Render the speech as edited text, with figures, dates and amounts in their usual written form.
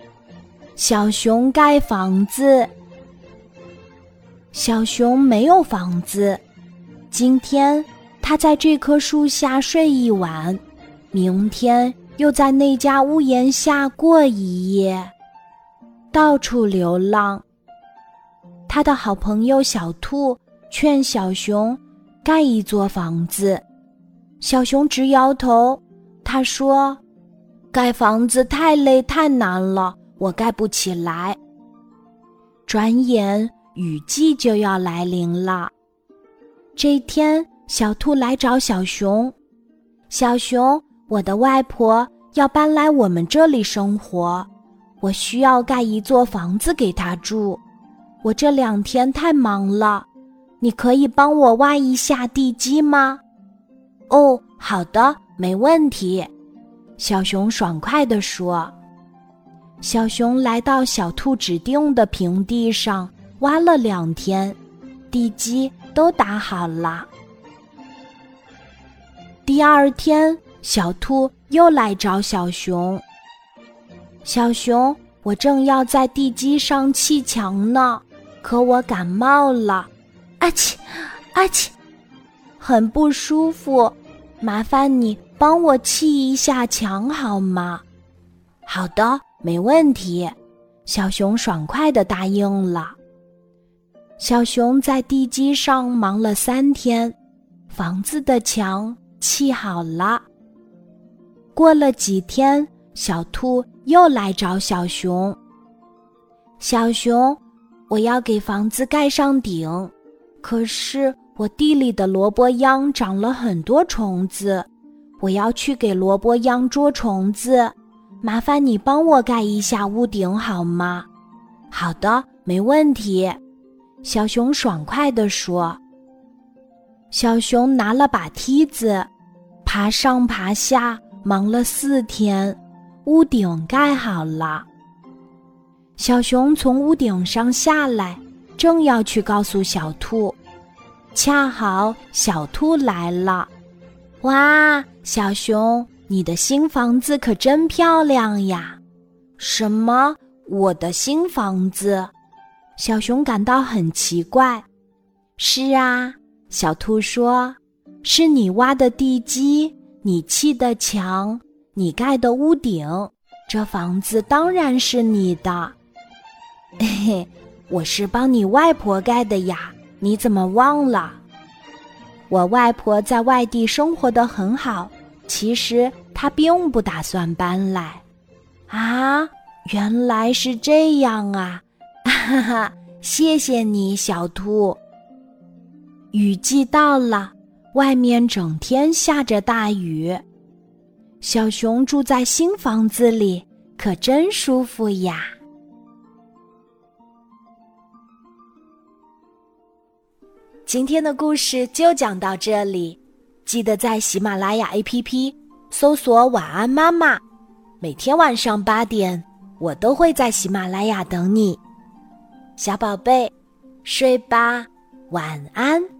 小熊盖房子。小熊没有房子，今天他在这棵树下睡一晚，明天又在那家屋檐下过一夜，到处流浪。他的好朋友小兔劝小熊盖一座房子，小熊直摇头，他说：“盖房子太累太难了，我盖不起来。”转眼雨季就要来临了。这天，小兔来找小熊：“小熊，我的外婆要搬来我们这里生活，我需要盖一座房子给她住。我这2天太忙了，你可以帮我挖一下地基吗？”“哦，好的，没问题。”小熊爽快地说。小熊来到小兔指定的平地上，挖了2天，地基都打好了。第2天，小兔又来找小熊：“小熊，我正要在地基上砌墙呢，可我感冒了，啊嚏，啊嚏，很不舒服，麻烦你帮我砌一下墙好吗？”“好的，没问题。”小熊爽快地答应了。小熊在地基上忙了3天，房子的墙砌好了。过了几天，小兔又来找小熊：“小熊，我要给房子盖上顶，可是我地里的萝卜秧长了很多虫子，我要去给萝卜秧捉虫子，麻烦你帮我盖一下屋顶好吗？”“好的，没问题。”小熊爽快地说。小熊拿了把梯子，爬上爬下，忙了4天，屋顶盖好了。小熊从屋顶上下来，正要去告诉小兔，恰好小兔来了。“哇，小熊，你的新房子可真漂亮呀！”“什么？我的新房子？”小熊感到很奇怪。“是啊。”小兔说，“是你挖的地基，你砌的墙，你盖的屋顶，这房子当然是你的。”“嘿嘿，我是帮你外婆盖的呀，你怎么忘了？”“我外婆在外地生活得很好，其实她并不打算搬来。”“啊，原来是这样啊，哈哈，谢谢你，小兔。”雨季到了，外面整天下着大雨。小熊住在新房子里，可真舒服呀。今天的故事就讲到这里，记得在喜马拉雅 APP 搜索晚安妈妈，每天晚上8点，我都会在喜马拉雅等你。小宝贝，睡吧，晚安。